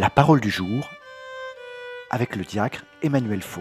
La parole du jour avec le diacre Emmanuel Faux.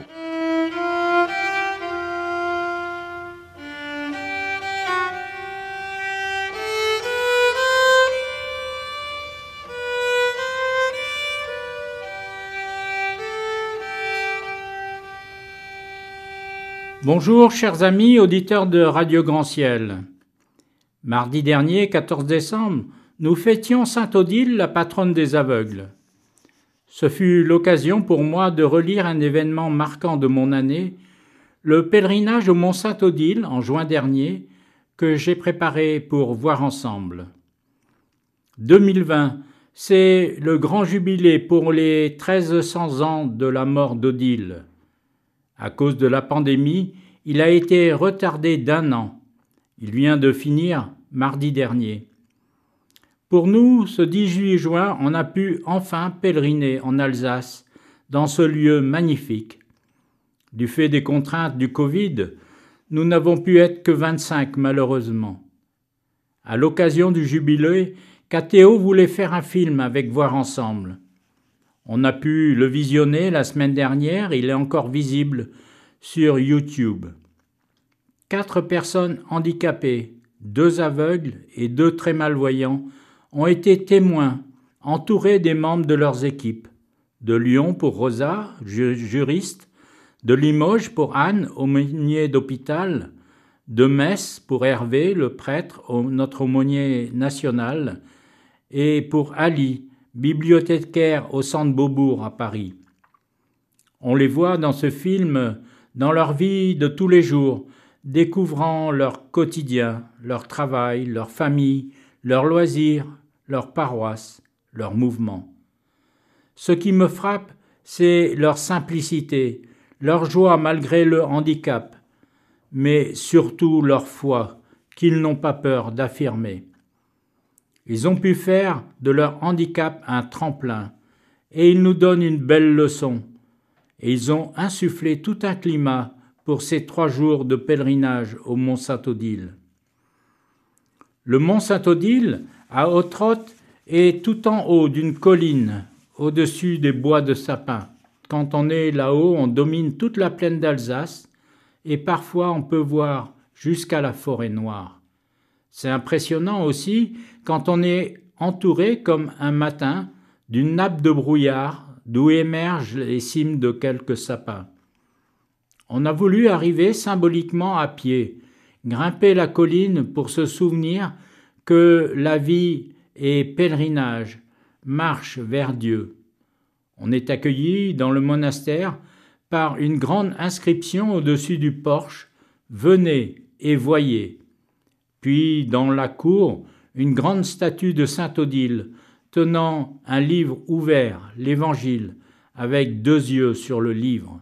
Bonjour chers amis auditeurs de Radio Grand Ciel. Mardi dernier, 14 décembre, nous fêtions Sainte Odile, la patronne des aveugles. Ce fut l'occasion pour moi de relire un événement marquant de mon année, le pèlerinage au Mont Sainte-Odile en juin dernier, que j'ai préparé pour voir ensemble. 2020, c'est le grand jubilé pour les 1300 ans de la mort d'Odile. À cause de la pandémie, il a été retardé d'1 an. Il vient de finir mardi dernier. Pour nous, ce 18 juin, on a pu enfin pèleriner en Alsace, dans ce lieu magnifique. Du fait des contraintes du Covid, nous n'avons pu être que 25 malheureusement. À l'occasion du jubilé, KTO voulait faire un film avec Voir Ensemble. On a pu le visionner la semaine dernière, il est encore visible sur YouTube. 4 personnes handicapées, 2 aveugles et 2 très malvoyants ont été témoins, entourés des membres de leurs équipes. De Lyon pour Rosa, juriste, de Limoges pour Anne, aumônier d'hôpital, de Metz pour Hervé, le prêtre, notre aumônier national, et pour Ali, bibliothécaire au Centre Beaubourg à Paris. On les voit dans ce film, dans leur vie de tous les jours, découvrant leur quotidien, leur travail, leur famille, leurs loisirs, leur paroisse, leurs mouvements. Ce qui me frappe, c'est leur simplicité, leur joie malgré le handicap, mais surtout leur foi, qu'ils n'ont pas peur d'affirmer. Ils ont pu faire de leur handicap un tremplin, et ils nous donnent une belle leçon. Et ils ont insufflé tout un climat pour ces 3 jours de pèlerinage au Mont Sainte-Odile. Le Mont Sainte-Odile, à Ottrott, est tout en haut d'une colline, au-dessus des bois de sapins. Quand on est là-haut, on domine toute la plaine d'Alsace, et parfois on peut voir jusqu'à la forêt noire. C'est impressionnant aussi quand on est entouré, comme un matin, d'une nappe de brouillard d'où émergent les cimes de quelques sapins. On a voulu arriver symboliquement à pied, grimper la colline pour se souvenir que la vie est pèlerinage, marche vers Dieu. On est accueilli dans le monastère par une grande inscription au-dessus du porche « Venez et voyez ». Puis dans la cour, une grande statue de Sainte Odile tenant un livre ouvert, l'Évangile, avec 2 yeux sur le livre.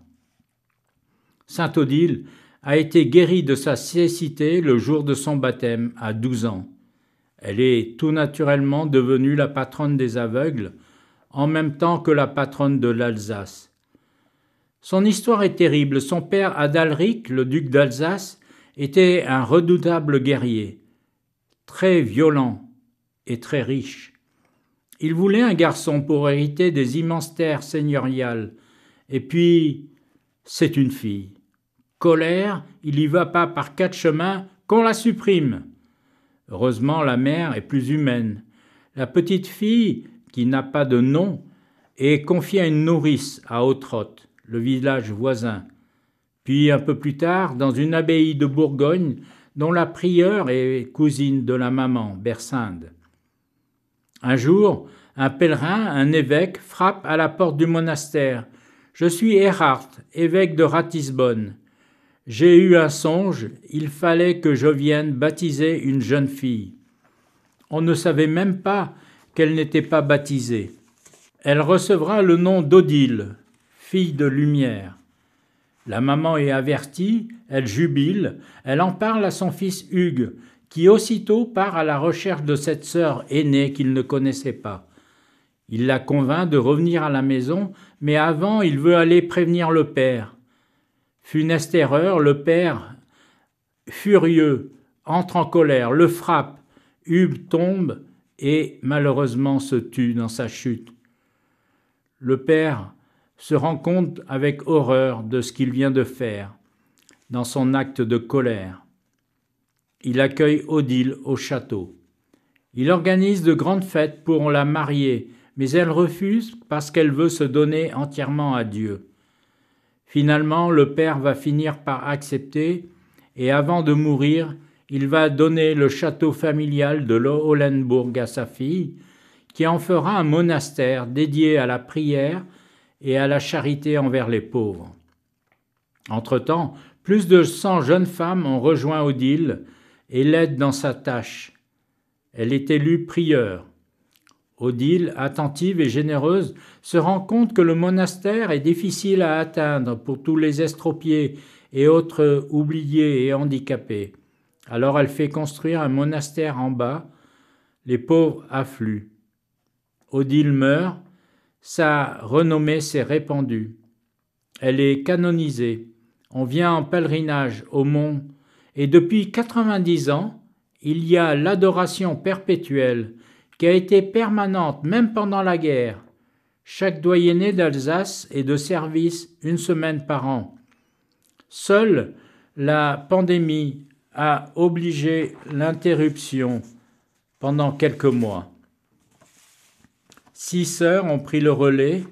Sainte Odile a été guérie de sa cécité le jour de son baptême à 12 ans. Elle est tout naturellement devenue la patronne des aveugles, en même temps que la patronne de l'Alsace. Son histoire est terrible. Son père Adalric, le duc d'Alsace, était un redoutable guerrier, très violent et très riche. Il voulait un garçon pour hériter des immenses terres seigneuriales. Et puis, c'est une fille. Colère, il y va pas par 4 chemins, qu'on la supprime. Heureusement, la mère est plus humaine. La petite fille, qui n'a pas de nom, est confiée à une nourrice à Ottrott, le village voisin. Puis, un peu plus tard, dans une abbaye de Bourgogne, dont la prieure est cousine de la maman, Bersinde. Un jour, un pèlerin, un évêque, frappe à la porte du monastère. « Je suis Erhard, évêque de Ratisbonne. J'ai eu un songe, il fallait que je vienne baptiser une jeune fille. On ne savait même pas qu'elle n'était pas baptisée. Elle recevra le nom d'Odile, fille de lumière. La maman est avertie, elle jubile, elle en parle à son fils Hugues, qui aussitôt part à la recherche de cette sœur aînée qu'il ne connaissait pas. Il la convainc de revenir à la maison, mais avant il veut aller prévenir le père. Funeste erreur, le père, furieux, entre en colère, le frappe, Hugues tombe et malheureusement se tue dans sa chute. Le père se rend compte avec horreur de ce qu'il vient de faire, dans son acte de colère. Il accueille Odile au château. Il organise de grandes fêtes pour la marier, mais elle refuse parce qu'elle veut se donner entièrement à Dieu. Finalement, le père va finir par accepter et avant de mourir, il va donner le château familial de Hohenbourg à sa fille, qui en fera un monastère dédié à la prière et à la charité envers les pauvres. Entre-temps, plus de 100 jeunes femmes ont rejoint Odile et l'aident dans sa tâche. Elle est élue prieure. Odile, attentive et généreuse, se rend compte que le monastère est difficile à atteindre pour tous les estropiés et autres oubliés et handicapés. Alors elle fait construire un monastère en bas. Les pauvres affluent. Odile meurt, sa renommée s'est répandue. Elle est canonisée. On vient en pèlerinage au mont et depuis 90 ans, il y a l'adoration perpétuelle qui a été permanente même pendant la guerre. Chaque doyenné d'Alsace est de service une semaine par an. Seule la pandémie a obligé l'interruption pendant quelques mois. 6 sœurs ont pris le relais.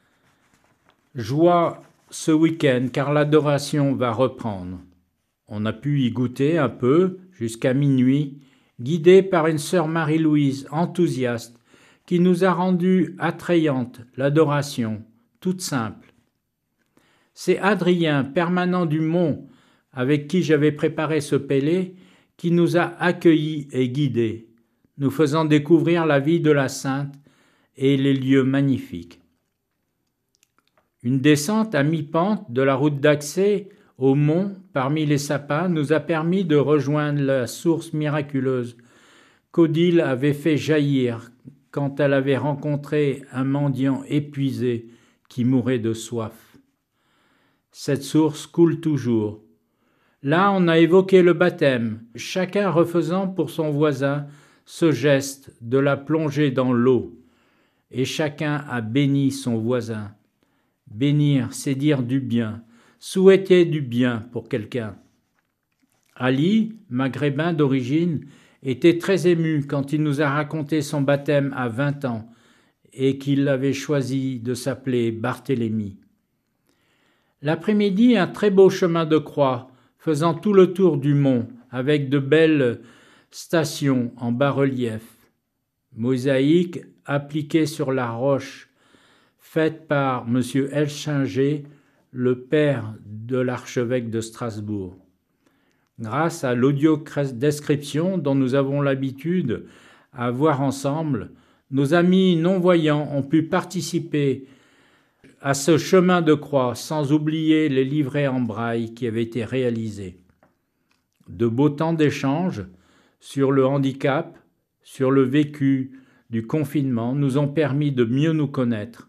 Joie ce week-end car l'adoration va reprendre. On a pu y goûter un peu jusqu'à minuit, guidé par une sœur Marie-Louise enthousiaste qui nous a rendu attrayante l'adoration, toute simple. C'est Adrien, permanent du Mont, avec qui j'avais préparé ce pélé, qui nous a accueillis et guidés, nous faisant découvrir la vie de la Sainte et les lieux magnifiques. Une descente à mi-pente de la route d'accès au mont, parmi les sapins, nous a permis de rejoindre la source miraculeuse qu'Odile avait fait jaillir quand elle avait rencontré un mendiant épuisé qui mourait de soif. Cette source coule toujours. Là, on a évoqué le baptême, chacun refaisant pour son voisin ce geste de la plongée dans l'eau, et chacun a béni son voisin. Bénir, c'est dire du bien, souhaiter du bien pour quelqu'un. Ali, maghrébin d'origine, était très ému quand il nous a raconté son baptême à 20 ans et qu'il avait choisi de s'appeler Barthélemy. L'après-midi, un très beau chemin de croix faisant tout le tour du mont avec de belles stations en bas-relief. Mosaïque appliquée sur la roche, faite par M. Elchinger, le père de l'archevêque de Strasbourg. Grâce à l'audio-description dont nous avons l'habitude à voir ensemble, nos amis non-voyants ont pu participer à ce chemin de croix sans oublier les livrets en braille qui avaient été réalisés. De beaux temps d'échange sur le handicap, sur le vécu du confinement nous ont permis de mieux nous connaître,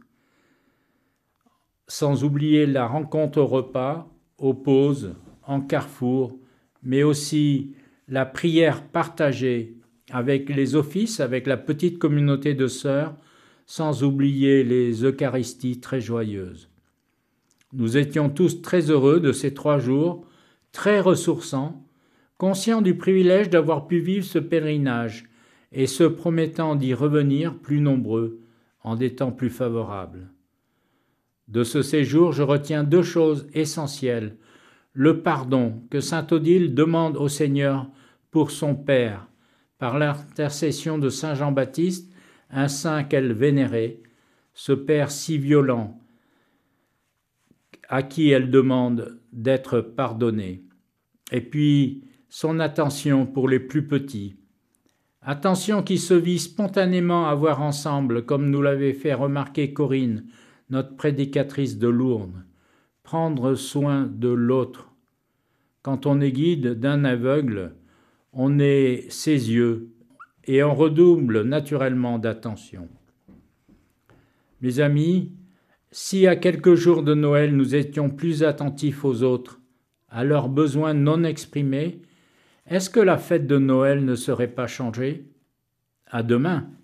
sans oublier la rencontre au repas, aux pauses, en carrefour, mais aussi la prière partagée avec les offices, avec la petite communauté de sœurs, sans oublier les Eucharisties très joyeuses. Nous étions tous très heureux de ces 3 jours, très ressourçants, conscients du privilège d'avoir pu vivre ce pèlerinage et se promettant d'y revenir plus nombreux en des temps plus favorables. De ce séjour, je retiens 2 choses essentielles. Le pardon que sainte Odile demande au Seigneur pour son Père, par l'intercession de saint Jean-Baptiste, un saint qu'elle vénérait, ce Père si violent, à qui elle demande d'être pardonnée. Et puis, son attention pour les plus petits. Attention qui se vit spontanément à voir ensemble, comme nous l'avait fait remarquer Corinne, notre prédicatrice de Lourdes. Prendre soin de l'autre. Quand on est guide d'un aveugle, on est ses yeux et on redouble naturellement d'attention. Mes amis, si à quelques jours de Noël nous étions plus attentifs aux autres, à leurs besoins non exprimés, est-ce que la fête de Noël ne serait pas changée ? À demain.